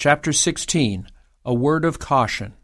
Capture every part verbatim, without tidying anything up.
Chapter sixteen. A Word of Caution.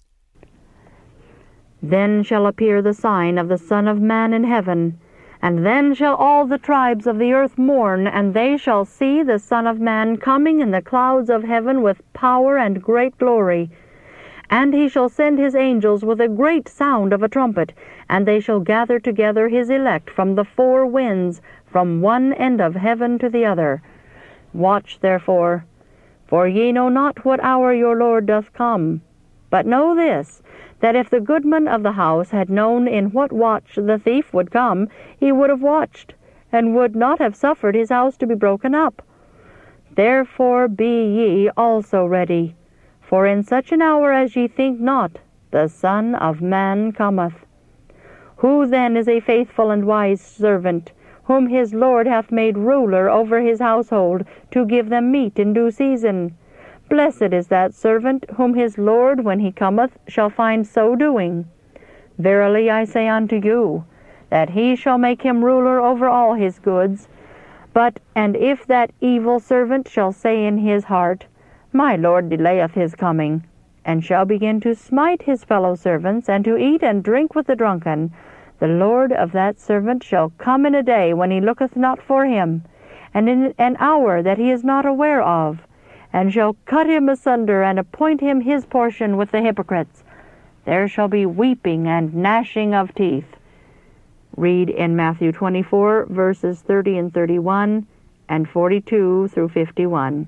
Then shall appear the sign of the Son of Man in heaven, and then shall all the tribes of the earth mourn, and they shall see the Son of Man coming in the clouds of heaven with power and great glory. And he shall send his angels with a great sound of a trumpet, and they shall gather together his elect from the four winds, from one end of heaven to the other. Watch therefore, for ye know not what hour your Lord doth come. But know this, that if the goodman of the house had known in what watch the thief would come, he would have watched, and would not have suffered his house to be broken up. Therefore be ye also ready, for in such an hour as ye think not, the Son of Man cometh. Who then is a faithful and wise servant, whom his Lord hath made ruler over his household, to give them meat in due season? Blessed is that servant, whom his Lord, when he cometh, shall find so doing. Verily I say unto you, that he shall make him ruler over all his goods. But, and if that evil servant shall say in his heart, My Lord delayeth his coming, and shall begin to smite his fellow servants, and to eat and drink with the drunken, the Lord of that servant shall come in a day when he looketh not for him, and in an hour that he is not aware of, and shall cut him asunder, and appoint him his portion with the hypocrites. There shall be weeping and gnashing of teeth. Read in Matthew twenty-four, verses thirty and thirty-one, and forty-two through fifty-one.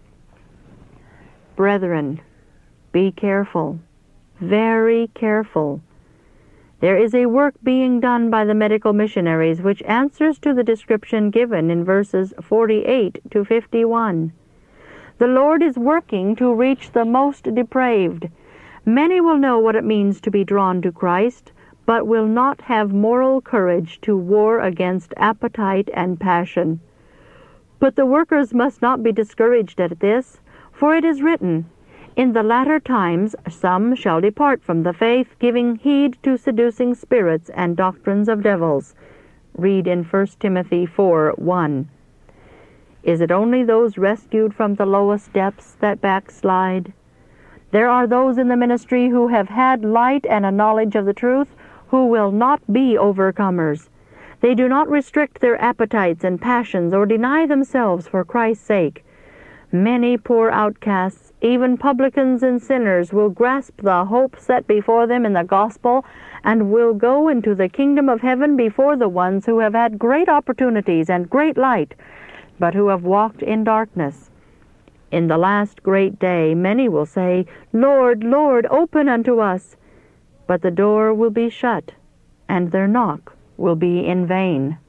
Brethren, be careful, very careful. There is a work being done by the medical missionaries which answers to the description given in verses forty-eight to fifty-one. The Lord is working to reach the most depraved. Many will know what it means to be drawn to Christ, but will not have moral courage to war against appetite and passion. But the workers must not be discouraged at this, for it is written, In the latter times some shall depart from the faith, giving heed to seducing spirits and doctrines of devils. Read in First Timothy four one. Is it only those rescued from the lowest depths that backslide? There are those in the ministry who have had light and a knowledge of the truth, who will not be overcomers. They do not restrict their appetites and passions or deny themselves for Christ's sake. Many poor outcasts, even publicans and sinners, will grasp the hope set before them in the gospel, and will go into the kingdom of heaven before the ones who have had great opportunities and great light, but who have walked in darkness. In the last great day many will say, Lord, Lord, open unto us. But the door will be shut, and their knock will be in vain.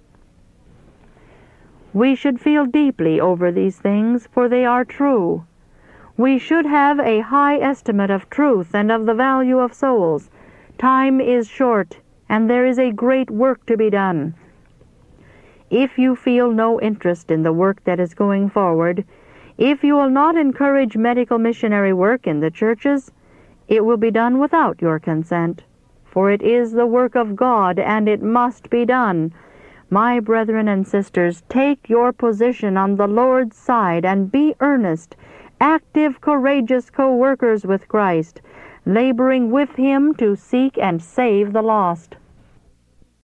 We should feel deeply over these things, for they are true. We should have a high estimate of truth and of the value of souls. Time is short, and there is a great work to be done. If you feel no interest in the work that is going forward, if you will not encourage medical missionary work in the churches, it will be done without your consent, for it is the work of God, and it must be done. My brethren and sisters, take your position on the Lord's side, and be earnest, active, courageous co-workers with Christ, laboring with Him to seek and save the lost.